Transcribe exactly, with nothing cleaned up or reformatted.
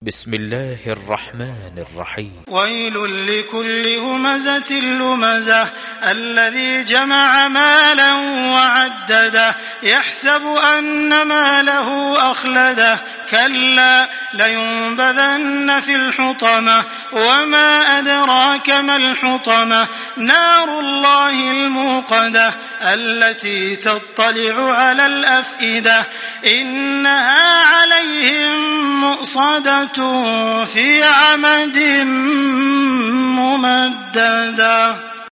بسم الله الرحمن الرحيم. ويل لكل همزة لمزة الذي جمع مالا وعدده يحسب أن ماله أخلده كلا لينبذن في الحطمة وما أدراك ما الحطمة نار الله الموقدة التي تطلع على الأفئدة إنها عليهم مؤصدة في عمد ممددة.